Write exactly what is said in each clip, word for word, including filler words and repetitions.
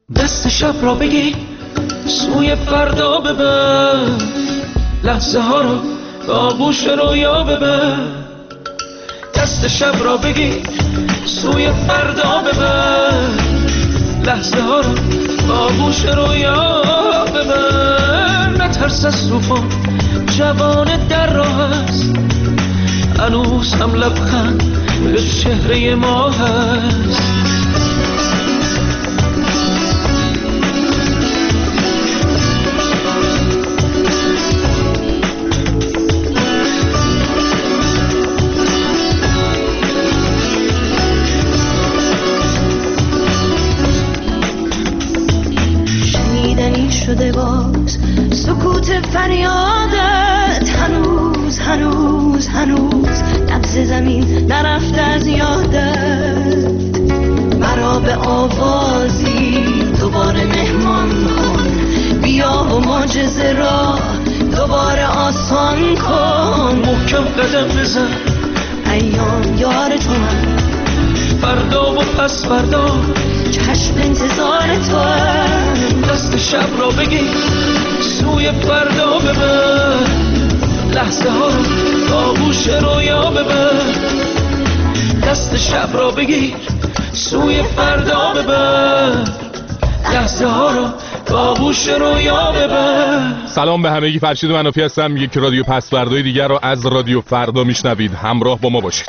دست شب را بگی سوی فردا ببر، لحظه ها رو به آغوش رویا ببر. دست شب را بگی سوی فردا ببر، لحظه ها رو به آغوش رویا ببر. نترس از طوفان، جوان در راه است، هنوز هم لبخند به چهره ما هست. شده باز سکوت فریادت، هنوز هنوز هنوز نبض زمین نرفته از یادت. مرا به آوازی دوباره مهمان کن، بیا و معجزه را دوباره آسان کن. محکم قدم بزن، ایام یار تو هم، فردا و پس فردا چشم انتظار تو هم. دست شب را بگی سوی فردا ببر، لحظه ها رو به آغوش رویا ببر. دست شب را بگیر سوی فردا ببر، لحظه ها رو به آغوش رویا ببر. سلام به همگی، فرشید منافی هستم. یک رادیو پس فردای دیگر رو از رادیو فردا میشنوید. همراه با ما باشید.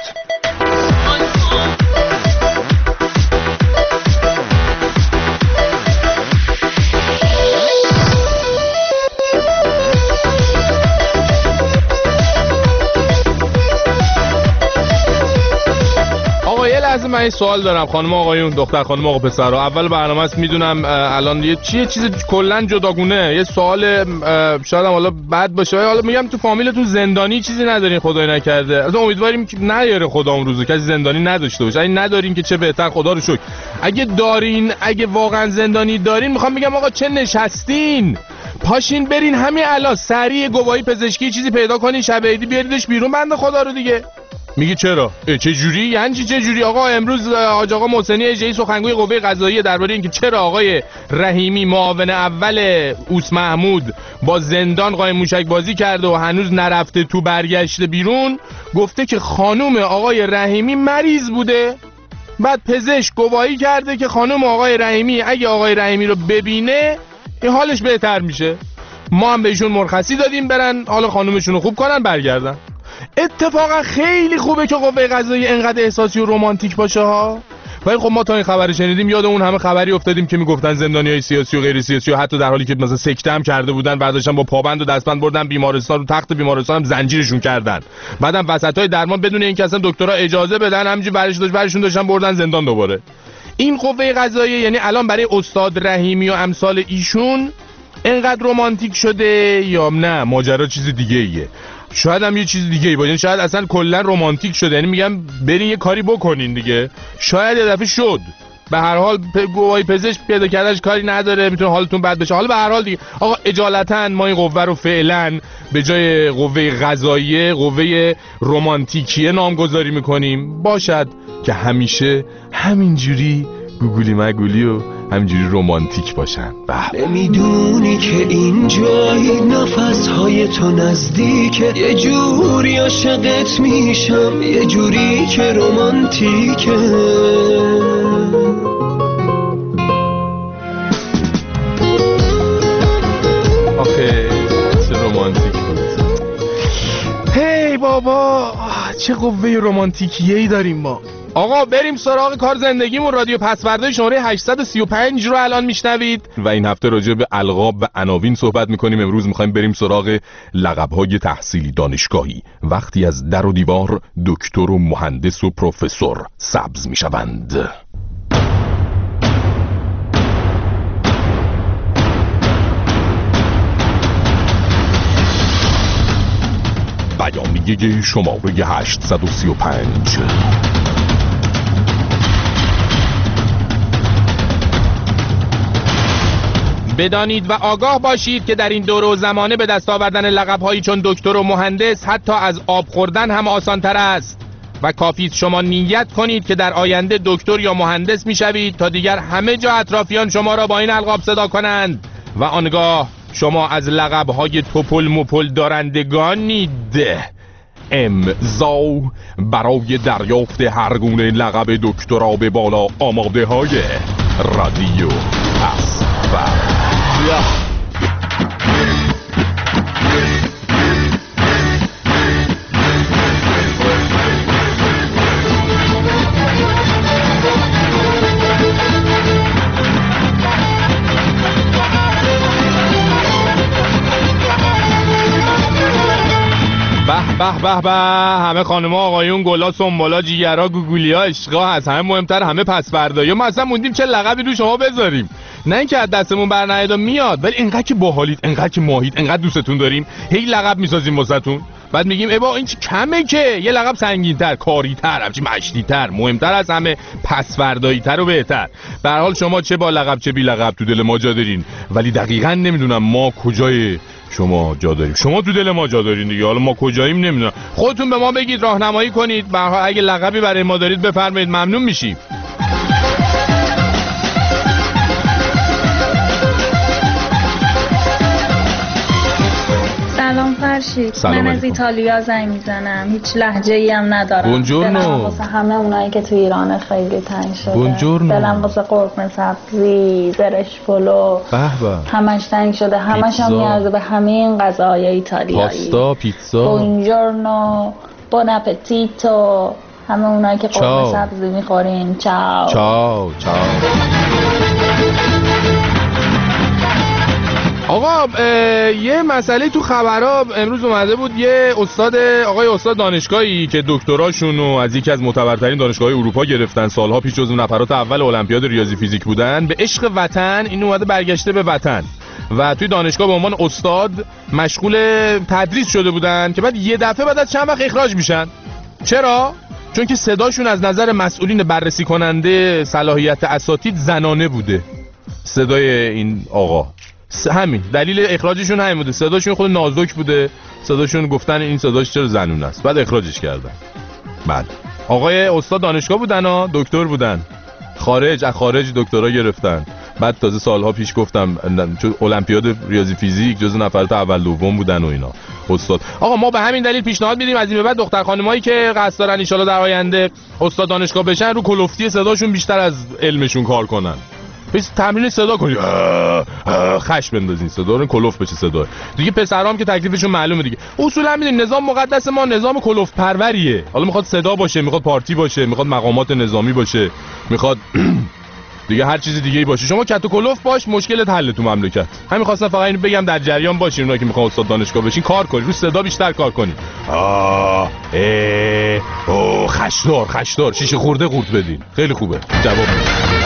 از من این سوال دارم، خانم آقایون، دختر خانم آقا پسرها. اول برنامه است، میدونم الان یه چیه چیز کلا جداگونه، یه سوال شاید هم حالا بد باشه، حالا میگم تو فامیلتون زندانی چیزی ندارین خدای نکرده؟ از امیدواریم که نیاره خدا اون روزو کسی زندانی نداشته باشه. اگه ندارین که چه بهتر، خدا رو شکر. اگه دارین، اگه واقعا زندانی دارین، میخوام بگم آقا چه نشستین؟ پاشین برین همین الان سریع گواهی پزشکی چیزی پیدا کنین، شب عیدی بیاریدش بیرون بنده خدا رو دیگه. میگی چرا؟ چه جوری؟ یعنی چی چه جوری؟ آقا امروز حاج آقا محسنی اژه‌ای سخنگوی قوه قضاییه درباره اینکه چرا آقای رحیمی معاون اول اوس محمود با زندان قایم موشک بازی کرده و هنوز نرفته تو برگشته بیرون، گفته که خانم آقای رحیمی مریض بوده. بعد پزشک گواهی کرده که خانم آقای رحیمی اگه آقای رحیمی رو ببینه این حالش بهتر میشه. ما هم بهشون مرخصی دادیم برن حالا خانومشون رو خوب کنن برگردن. اتفاقا خیلی خوبه که قوه قضاییه انقدر احساسی و رمانتیک باشه ها. ولی خب ما تا این خبر شنیدیم یاد اون همه خبری افتادیم که میگفتن زندانیای سیاسی و غیر سیاسی و حتی در حالی که مثلا سکته هم کرده بودن برداشتن با پابند و دستبند بردن بیمارستان، رو تخت بیمارستان هم زنجیرشون کردن. بعدم وسطای درمان بدون اینکه اصلا دکترها اجازه بدن همینجوری برش داشت برشون داشتن بردن زندان دوباره. این قوه قضاییه یعنی الان برای استاد رحیمی و امثال ایشون انقدر رمانتیک شده یا نه ماجرا چیز دیگه ایه؟ شاید هم یه چیز دیگه ای باشه، شاید اصلا کلا رمانتیک شده، یعنی میگم برین یه کاری بکنین دیگه. شاید یه دفعه شد. به هر حال گواهی پزشک پیدا کردنش کاری نداره، میتونه حالتون بد بشه. حالا به هر حال دیگه آقا اجالتا ما این قوه رو فعلا به جای قوه قضاییه قوه رمانتیکیه نامگذاری میکنیم. باشد که همیشه همینجوری گوگولی مگولی و همینجوری رمانتیک باشن. نمیدونی که این جایی نفسهای تو نزدیکه، یه جوری عاشقت میشم، یه جوری که رمانتیکه. آخه چه رمانتیک بود. هی بابا چه قوه رمانتیکیه‌ای داریم ما. آقا بریم سراغ کار زندگیمون. رادیو پس فردای شماره هشتصد و سی و پنج رو الان میشنوید و این هفته راجع به القاب و عناوین صحبت میکنیم. امروز میخوایم بریم سراغ لقب‌های تحصیلی دانشگاهی وقتی از در و دیوار دکتر و مهندس و پروفسور سبز میشوند. بیانیه شماره هشتصد و سی و پنج. بدانید و آگاه باشید که در این دوره و زمانه به دست آوردن لقب‌هایی چون دکتر و مهندس حتی از آب خوردن هم آسان‌تر است. و کافی شما نیت کنید که در آینده دکتر یا مهندس میشوید تا دیگر همه جا اطرافیان شما را با این القاب صدا کنند و آنگاه شما از لقب‌های توپل مپل دارندگانید. امضا برای دریافت هر گونه لقب دکترا به بالا آماده های رادیو اسفر. به به به همه خانم ها آقایون گلا سنبالا جیگرا گوگولیا عشقا از همه مهمتر همه پس بردایی ما اصلا موندیم چه لقبی رو شما بذاریم، نه اینکه از دستمون برنهید میاد، ولی اینقدر که باحالید، اینقدر که ماهید، اینقدر دوستتون داریم هی لقب میسازیم واسهتون، بعد میگیم ای با این چه کمه که یه لقب سنگین‌تر، کاری‌تر، همچین مشتی‌تر، مهمتر از همه پس‌فردایی‌تر و بهتر. به هر حال شما چه با لقب چه بی لقب تو دل ما جا دارین، ولی دقیقاً نمیدونم ما کجای شما جا داریم. شما تو دل ما جا دارین دیگه، حالا ما کجاییم نمیدونم. خودتون به ما بگید، راهنمایی کنید. به هر حال اگه لقبی برای ما دارید بفرمایید، ممنون میشیم. سلام فرشید، سلام من علیکم. از ایتالیا زنگ میزنم، هیچ لهجه‌ای هم ندارم. بونجورنو. دلم واسه همه اونایی که تو ایران خیلی تنگ شده. بونجورنو. دلم واسه قرمه سبزی، زرش پلو، به به. همش تنگ شده، همش هم نیازه به همین غذاهای ایتالیایی. پاستا، پیتزا. بونجورنو، بون اپتیتو، همه اونایی که قرمه چاو. سبزی میخورین. چاو چاو چاو. آقا یه مسئله تو خبرها امروز اومده بود، یه استاد آقای استاد دانشگاهی که دکتراشون رو از یکی از معتبرترین دانشگاه‌های اروپا گرفتن، سالها پیش جزو نفرات اول المپیاد ریاضی فیزیک بودن، به عشق وطن این اومده برگشته به وطن و توی دانشگاه به عنوان استاد مشغول تدریس شده بودن که بعد یه دفعه بعد از چند وقت اخراج میشن. چرا؟ چون که صداشون از نظر مسئولین بررسی کننده صلاحیت اساتید زنانه بوده. صدای این آقا همین دلیل اخراجشون همین بوده، صداشون خود نازک بوده، صداشون گفتن این صداش چرا زنونه است، بعد اخراجش کردن. بعد آقای استاد دانشگاه بودن ها، دکتر بودن، خارج از خارج دکترا گرفتن، بعد تازه سالها پیش گفتم چون المپیاد ریاضی فیزیک جزو نفرات اول دوم بودن و اینا استاد. آقا ما به همین دلیل پیشنهاد میدیم از این به بعد دختر خانمایی که قصد دارن ان شاءالله در آینده استاد دانشگاه بشن رو کلفتی صداشون بیشتر از علمشون کار کنن. بس تمرین صدا کنید، خش بندازین، صدا رو کلوف بشه صدا دیگه. پسرام که تکلیفشون معلومه دیگه. اصولا میدونید نظام مقدس ما نظام کلوف پروریه. حالا میخواد صدا باشه، میخواد پارتی باشه، میخواد مقامات نظامی باشه، میخواد دیگه هر چیز دیگه ای باشه، شما کت و کلوف باش، مشکلت حل تو مملکت. همین خواستم فقط اینو بگم، در جریان باشین اونایی که میخوان استاد دانشگاه بشین، کار کنید رو صدا بیشتر کار کنید. آ ا او خشدار خشدار شیشه خورده قورت بدین، خیلی خوبه. جواب میدید.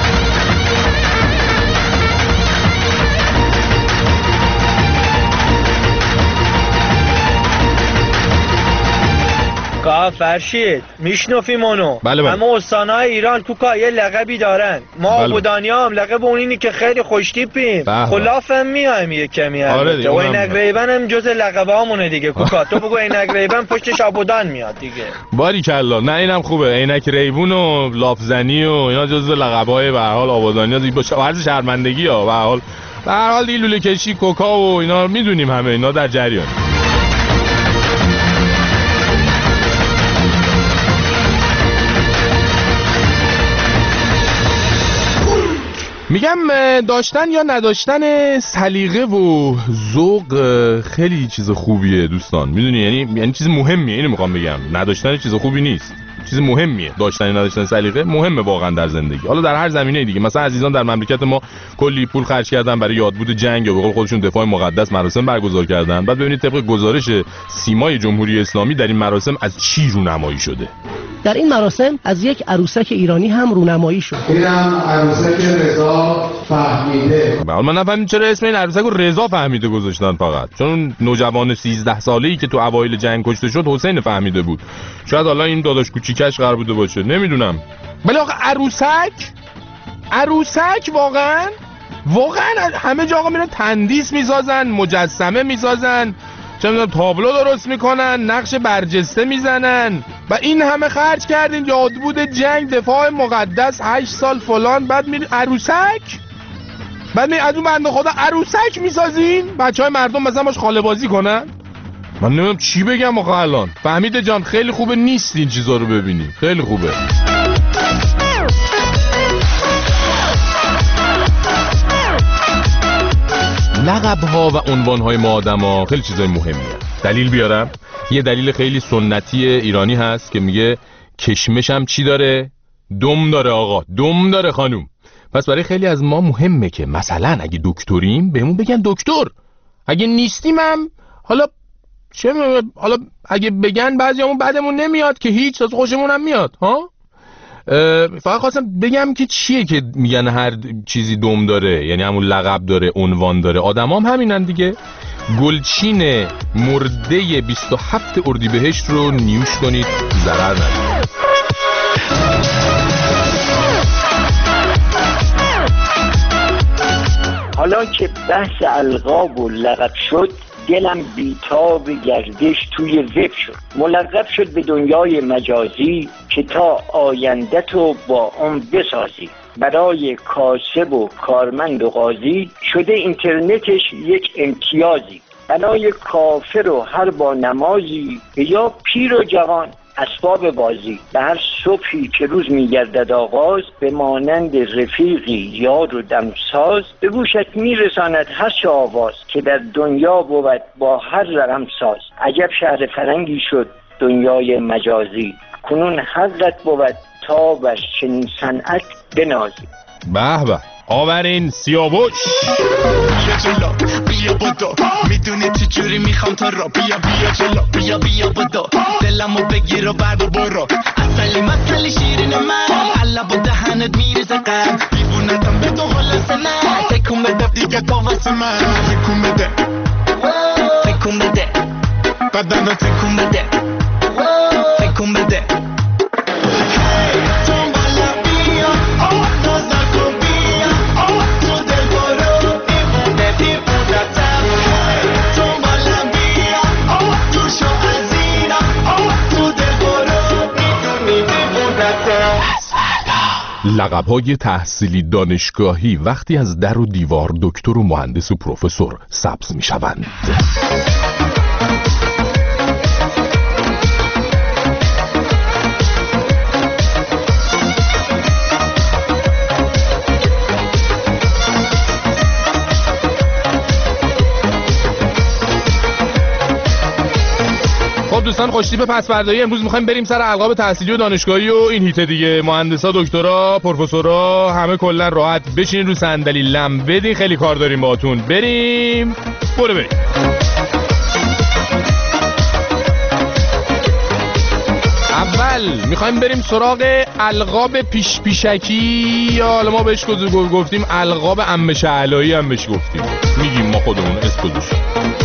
کا فرشید میشنفی منو. بله بله. اما استانهای ایران کوکا یه لقبی دارن، ما آبودانی هم لقب اون اینی که خیلی خوشتیپیم، خلاف هم میایم یه کمی هم. آره دیگه. و اینک ریبن هم جز لقب همونه دیگه کوکا. تو بگو اینک ریبن پشتش آبودان میاد دیگه. باریکلا. نه اینم خوبه، عینک ریبون و لافزنی و اینا جز لقب‌های به هر حال آبادانی با ورز شرمندگی ها. به هر حال به هر حال دی لوله کشی کوکا و اینا میدونیم همه اینا در جریان. میگم داشتن یا نداشتن سلیقه و ذوق خیلی چیز خوبیه دوستان، میدونی، یعنی یعنی چیز مهمیه. اینو میخوام بگم، نداشتن چیز خوبی نیست، چیز مهمیه. داشتن یا نداشتن سلیقه مهمه واقعا در زندگی، حالا در هر زمینه دیگه. مثلا عزیزان در مملکت ما کلی پول خرج کردن برای یادبود جنگ یا به قول خودشون دفاع مقدس، مراسم برگزار کردن. بعد ببینید طبق گزارش سیمای جمهوری اسلامی در این مراسم از چی رونمایی شده. در این مراسم از یک عروسک ایرانی هم رونمایی شد. اینم عروسک رضا فهمیده. من نفهمیدم چرا اسم این عروسک رو رضا فهمیده گذاشتن فقط، چون نوجوان سیزده ساله‌ای که تو اوایل جنگ کشته شد حسین فهمیده بود. شاید حالا این داداش کوچیکش قرار بوده باشه، نمیدونم. ولی آقا عروسک عروسک واقعا واقعا همه جا آقا میرن تندیس میسازن، مجسمه میسازن، چه میدونم تابلو درست میکنن، نقش برجسته میزنن و این همه خرج کردین یادبود جنگ، دفاع مقدس، هشت سال فلان، بعد میری عروسک، بعد میری از اون بنده خدا عروسک میسازین بچه های مردم مثلا باش خاله بازی کنن. من نمیدونم چی بگم آخه الان. فهمیده جان خیلی خوبه نیست این چیزا رو ببینی، خیلی خوبه. لقب ها و عنوان های ما آدم ها خیلی چیزای مهمیه. دلیل بیارم، یه دلیل خیلی سنتی ایرانی هست که میگه کشمشم چی داره؟ دم داره آقا، دم داره خانوم. پس برای خیلی از ما مهمه که مثلا اگه دکتریم بهمون بگن دکتر، اگه نیستیم هم حالا چه میگم، حالا اگه بگن بعضیامون بعدمون نمیاد که هیچ، از خوشمون هم میاد ها. فقط خواستم بگم که چیه که میگن هر چیزی دم داره، یعنی همون لقب داره، عنوان داره. آدمام هم همینن دیگه. گلچین مرده بیست و هفت اردیبهشت رو نیوش کنید، ضرر نداره. حالا که بحث القاب و لقب شد، دلم بیتاب گردش توی وب شد. ملقب شد به دنیای مجازی که تا آینده تو با اون بسازی. برای کاسب و کارمند و قاضی شده اینترنتش یک امتیازی. برای کافر و هر با نمازی یا پیر و جوان اسباب بازی. به هر صبحی که روز میگردد آغاز، به مانند رفیقی یار و دمساز، به گوشت میرساند هر چه آواز که در دنیا بود با هر رقم ساز. عجب شهر فرنگی شد دنیای مجازی، کنون حقت بود تا بر چنین صنعت بنازی. به به، آورین سیاوش. بیا جلو بیا بدو، میدونی چی جوری میخوام تو رو. بیا بیا جلو بیا بیا بدو، دلمو بگیر و بعد برو. اصلی مسئله شیرین من، حالا با دهنت میرزه قلب. دیوونتم به تو خلاصه نه، تکون بده دیگه تو واسه من. تکون بده تکون بده بدن رو تکون بده تکون بده. لقب‌های تحصیلی دانشگاهی وقتی از در و دیوار دکتر و مهندس و پروفسور سبز می‌شوند. دوستان خوشتیپ پس‌فردایی، امروز می‌خوایم بریم سر القاب تحصیلی و دانشگاهی و این هیته دیگه. مهندسا، دکترا، پروفسورا، همه کلا راحت بشینین رو صندلی لم بدین، خیلی کار داریم باهاتون. بریم. برو بریم. اول می‌خوایم بریم سراغ القاب پیش پیشکی، یا حالا ما بهش گفتیم القاب عمه شعلایی هم بهش گفتیم. میگیم ما خودمون اسپوزیشن.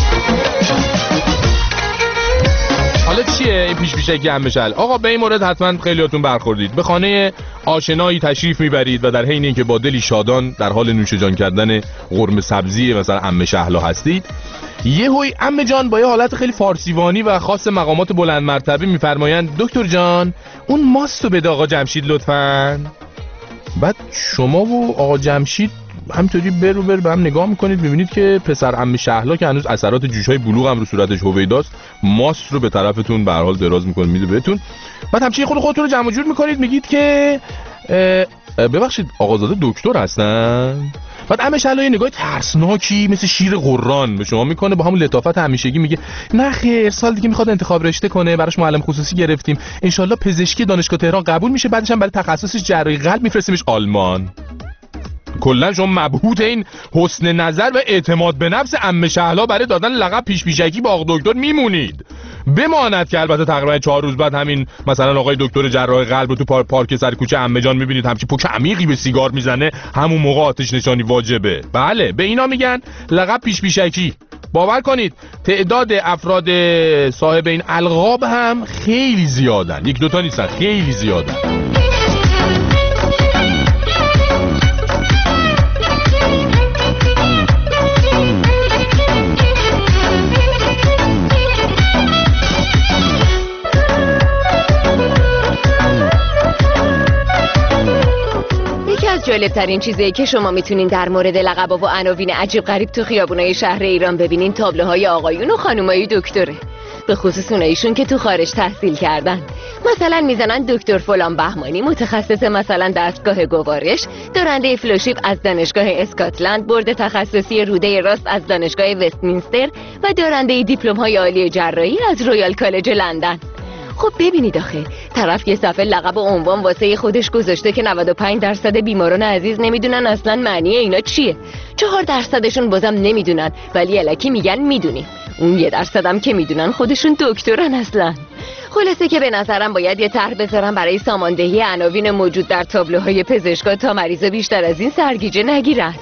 حالا چیه این پیش پیشکی عمه شعل؟ آقا به این مورد حتما خیلیاتون برخوردید. به خانه آشنایی تشریف میبرید و در حین اینکه با دلی شادان در حال نوش جان کردن قرمه سبزی مثلا عمه شهلا هستید، یهویی عمه جان با یه حالت خیلی فارسیوانی و خاص مقامات بلند مرتبه میفرمایند دکتر جان اون ماستو بده آقا جمشید لطفاً. بعد شما و آقا جمشید همینطوری برو بر به هم نگاه میکنید، میبینید که پسر عمه شهلا که هنوز اثرات جوشهای بلوغ هم رو صورتش هویداست، ماست رو به طرفتون به هر حال دراز میکنه میده بهتون. بعد همچنین خود خودتون رو جمع جور میکنید، میگید که ببخشید آقازاده دکتر هستن؟ بعد عمه شهلا یه نگاه ترسناکی مثل شیر قران به شما میکنه، با همون لطافت همیشگی میگه نه خیر، سال دیگه میخواد انتخاب رشته کنه، براش معلم خصوصی گرفتیم، انشالله پزشکی دانشگاه تهران قبول میشه، بعدش هم برای تخصصش جراحی قلب میفرستیمش آلمان. کلا شما مبهوت این حسن نظر و اعتماد به نفس عمه شهلا برای دادن لقب پیش پیشکی با آقا دکتر میمونید. بماند که البته تقریبا چهار روز بعد همین مثلا آقای دکتر جراح قلب رو تو پار پارک سر کوچه عمه جان میبینید همچین پوک عمیقی به سیگار میزنه، همون موقع آتش نشانی واجبه. بله به اینا میگن لقب پیش پیشکی. باور کنید تعداد افراد صاحب این القاب هم خیلی زیادن، یک دوتا نیستن، خیلی زیادن. جالبترین چیزی که شما میتونین در مورد لقب‌ها و عناوین عجیب غریب تو خیابونای شهر ایران ببینین تابلوهای آقایون و خانومای دکتره، به خصوص اوناییشون که تو خارج تحصیل کردن. مثلا میزنن دکتر فلان بهمانی متخصص مثلا دستگاه گوارش، دارنده فلوشیپ از دانشگاه اسکاتلند، برده تخصصی روده راست از دانشگاه وستمینستر و دارنده دیپلم‌های عالی جراحی از رویال کالج لندن. خب ببینید آخه طرف یه صفحه لقب و عنوان واسه خودش گذاشته که نود و پنج درصد بیماران عزیز نمیدونن اصلا معنی اینا چیه، چهار درصدشون بازم نمیدونن ولی الکی میگن میدونیم، اون یه درصدم که میدونن خودشون دکترن اصلا. خلاصه که به نظرم باید یه طرح بذارم برای ساماندهی عناوین موجود در تابلوهای پزشکا تا مریضا بیشتر از این سرگیجه نگیرن.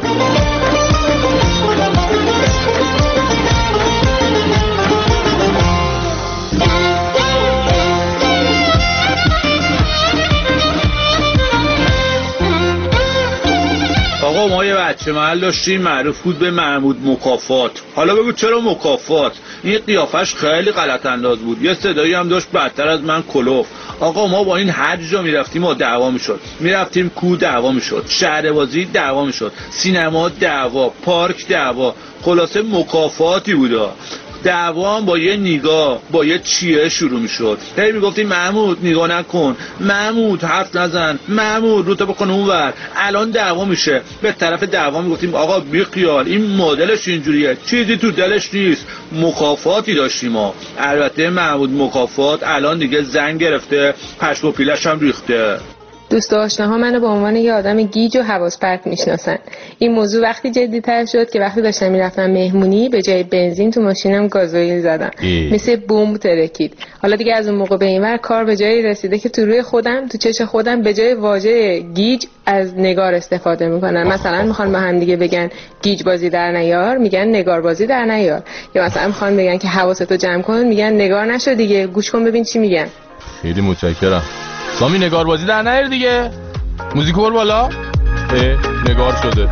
آقا ما یه بچه محل داشتیم معروف بود به محمود مکافات. حالا بگو چرا مکافات؟ این قیافش خیلی غلط انداز بود، یه صدایی هم داشت بدتر از من کلوف. آقا ما با این هر جا میرفتیم و دعوا میشد، میرفتیم کو دعوا میشد، شهربازی دعوا میشد، سینما دعوا، پارک دعوا، خلاصه مکافاتی بودا. دعوا هم با یه نگاه، با یه چیه شروع میشد. هی میگفتیم محمود نگاه نکن، محمود حرف نزن، محمود رو تو بکن اونور. الان دعوا میشه، به طرف دعوا میگفتیم آقا بی خیال، این مدلش اینجوریه، چیزی تو دلش نیست. مکافاتی داشتیم ما. البته محمود مکافات الان دیگه زنگ گرفته، پشم و پیلش هم ریخته. دوست و آشناها منو به عنوان یه آدم گیج و حواس پرت میشناسن. این موضوع وقتی جدی‌تر شد که وقتی داشتم میرفتم مهمونی به جای بنزین تو ماشینم گازوئیل زدم، مثل بمب ترکید. حالا دیگه از اون موقع به اینور کار به جایی رسیده که تو روی خودم، تو چش خودم به جای واژه گیج از نگار استفاده میکنن. مثلا میخوان با هم دیگه بگن گیج بازی در نیار، میگن نگار بازی در نیار. یا مثلا میخوان بگن که حواستو جمع کن، میگن نگار نشو دیگه، گوش کن ببین چی میگن. خیلی متشکرم. سامی نگار بازی در نیار دیگه. موزیک بر بالا. نگار شده.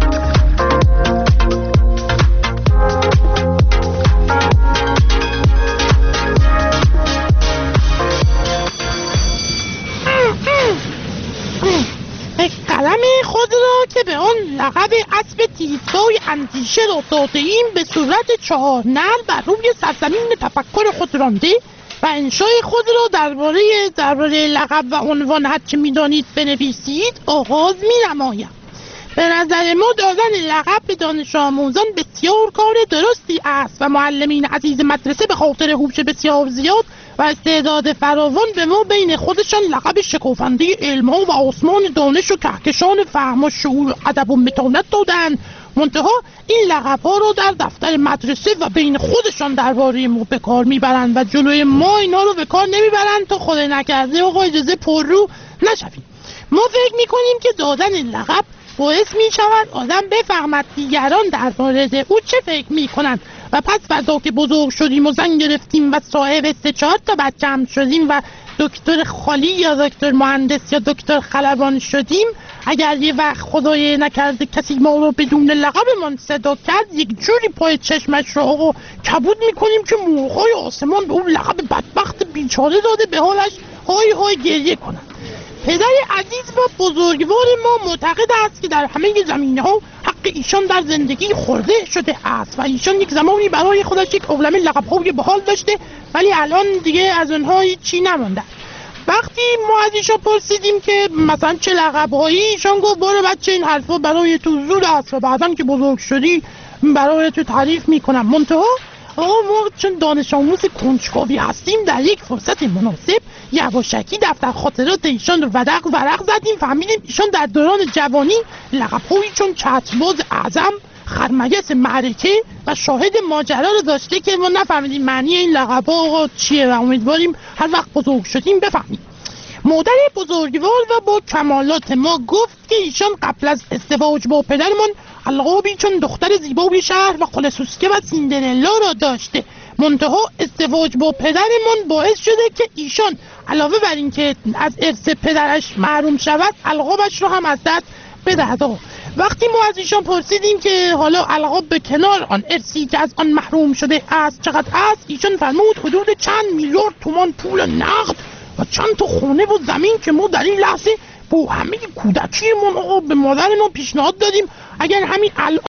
قلم خود را که به آن لقب اسب تیزپای اندیشه را داده ایم به صورت چهار نعل بر روی سرزمین تفکر خود رانده و انشای خود را درباره درباره لقب و عنوان هر چه می‌دانید بنویسید آغاز می‌نمایم. به نظر ما دادن لقب به دانش آموزان بسیار کار درستی است و معلمین عزیز مدرسه به خاطر هوش بسیار زیاد و استعداد فراوان به ما بین خودشان لقب شکوفنده علم‌ها و آسمان دانش و کهکشان فهم و شعور و ادب و متانت دادند. منتها این لقب‌ها رو در دفتر مدرسه و بین خودشان درباره ما به کار میبرند و جلوی ما اینا رو به کار نمیبرند تا خود نکرده آقا اجازه پررو نشویم. ما فکر میکنیم که دادن لقب باعث میشود آدم بفهمد دیگران در مورد او چه فکر میکنند و پس فردا که بزرگ شدیم و زن گرفتیم و صاحب سه چهار تا بچه هم شدیم و دکتر خالی یا دکتر مهندس یا دکتر خلبان شدیم، اگر یه وقت خدای نکرده کسی ما رو بدون لقبمان صدا کرد، یک جوری پای چشمش رو آقا کبود میکنیم که مرغ‌های آسمان به اون لقب بدبخت بیچاره داده به حالش های های گریه کنند. پدر عزیز و بزرگوار ما معتقد است که در همه زمینه‌ها حق ایشان در زندگی خورده شده است و ایشان یک زمانی برای خودش یک عالمه لقب‌های بحال داشته ولی الان دیگه از اونها هیچی نمونده. وقتی ما از ایشان پرسیدیم که مثلا چه لقب‌هایی، ایشان گفت باره بچه این حرفا برای تو زود است و بعداً که بزرگ شدی برای تو تعریف میکنم. منتها آقا ما چون دانش آموز کنجکاوی هستیم در یک فرصت مناسب یواشکی دفتر خاطرات ایشان رو ورق ورق زدیم، فهمیدیم ایشان در دوران جوانی لقب‌هایی چون چترباز اعظم، خرمگس معرکه و شاهد ماجرا رو داشته که ما نفهمیدیم معنی این لقب‌ها چیه و امیدواریم هر وقت بزرگ شدیم بفهمیم. مادر بزرگوار و با کمالات ما گفت که ایشان قبل از ازدواج با پدرمان القابی چون دختر زیبای شهر و خالصوسکه و سیندرلا را داشته. منتها ازدواج با پدرمان باعث شده که ایشان علاوه بر این که از ارث پدرش محروم شود القابش را هم از دست بدهد. وقتی ما از ایشان پرسیدیم که حالا القاب به کنار آن ارثی که از آن محروم شده است چقدر است، ایشان فرمود حدود چند میلیارد تومان پول نقد و چند تا خونه و زمین که ما در این لحظه و همه کودکیمون آقا به مادرمون پیشنهاد دادیم اگر همین الان